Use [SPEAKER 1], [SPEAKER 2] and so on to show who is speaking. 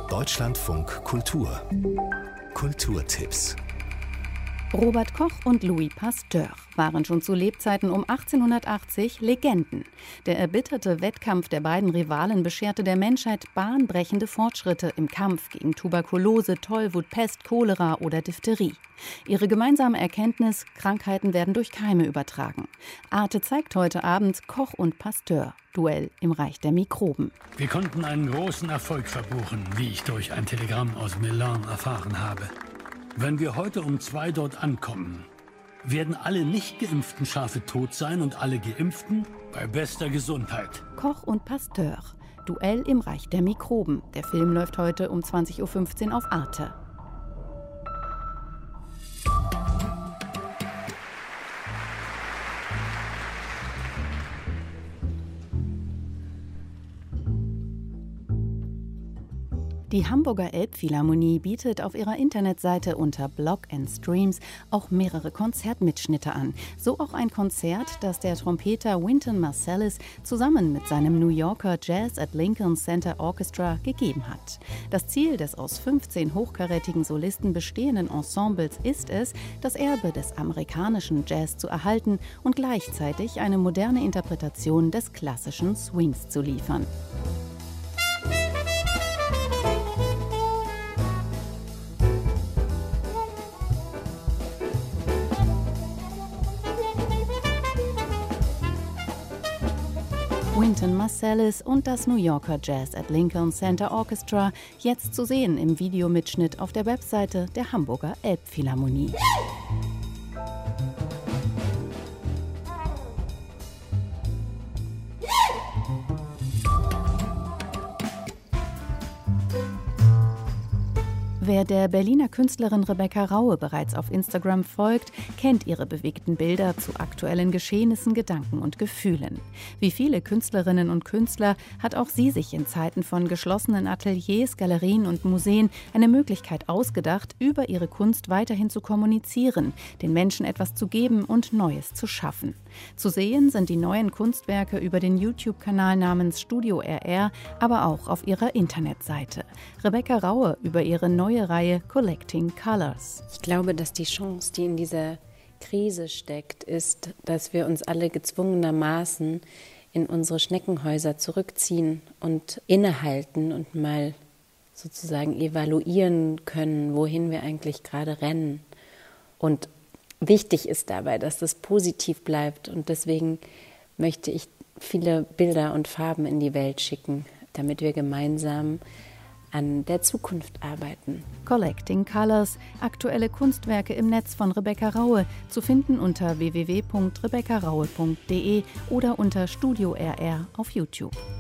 [SPEAKER 1] Deutschlandfunk Kultur. Kulturtipps.
[SPEAKER 2] Robert Koch und Louis Pasteur waren schon zu Lebzeiten um 1880 Legenden. Der erbitterte Wettkampf der beiden Rivalen bescherte der Menschheit bahnbrechende Fortschritte im Kampf gegen Tuberkulose, Tollwut, Pest, Cholera oder Diphtherie. Ihre gemeinsame Erkenntnis: Krankheiten werden durch Keime übertragen. Arte zeigt heute Abend Koch und Pasteur. Duell im Reich der Mikroben.
[SPEAKER 3] Wir konnten einen großen Erfolg verbuchen, wie ich durch ein Telegramm aus Milan erfahren habe. Wenn wir heute um 2 dort ankommen, werden alle nicht geimpften Schafe tot sein und alle Geimpften bei bester Gesundheit.
[SPEAKER 2] Koch und Pasteur. Duell im Reich der Mikroben. Der Film läuft heute um 20:15 Uhr auf Arte. Die Hamburger Elbphilharmonie bietet auf ihrer Internetseite unter Blog and Streams auch mehrere Konzertmitschnitte an. So auch ein Konzert, das der Trompeter Wynton Marsalis zusammen mit seinem New Yorker Jazz at Lincoln Center Orchestra gegeben hat. Das Ziel des aus 15 hochkarätigen Solisten bestehenden Ensembles ist es, das Erbe des amerikanischen Jazz zu erhalten und gleichzeitig eine moderne Interpretation des klassischen Swings zu liefern. Wynton Marsalis und das New Yorker Jazz at Lincoln Center Orchestra, jetzt zu sehen im Videomitschnitt auf der Webseite der Hamburger Elbphilharmonie. Wer der Berliner Künstlerin Rebecca Raue bereits auf Instagram folgt, kennt ihre bewegten Bilder zu aktuellen Geschehnissen, Gedanken und Gefühlen. Wie viele Künstlerinnen und Künstler hat auch sie sich in Zeiten von geschlossenen Ateliers, Galerien und Museen eine Möglichkeit ausgedacht, über ihre Kunst weiterhin zu kommunizieren, den Menschen etwas zu geben und Neues zu schaffen. Zu sehen sind die neuen Kunstwerke über den YouTube-Kanal namens Studio RR, aber auch auf ihrer Internetseite. Rebecca Raue über ihre neue Reihe Collecting Colors.
[SPEAKER 4] Ich glaube, dass die Chance, die in dieser Krise steckt, ist, dass wir uns alle gezwungenermaßen in unsere Schneckenhäuser zurückziehen und innehalten und mal sozusagen evaluieren können, wohin wir eigentlich gerade rennen. Und wichtig ist dabei, dass das positiv bleibt, und deswegen möchte ich viele Bilder und Farben in die Welt schicken, damit wir gemeinsam an der Zukunft arbeiten.
[SPEAKER 2] Collecting Colors, aktuelle Kunstwerke im Netz von Rebecca Raue, zu finden unter www.rebeccaraue.de oder unter Studio RR auf YouTube.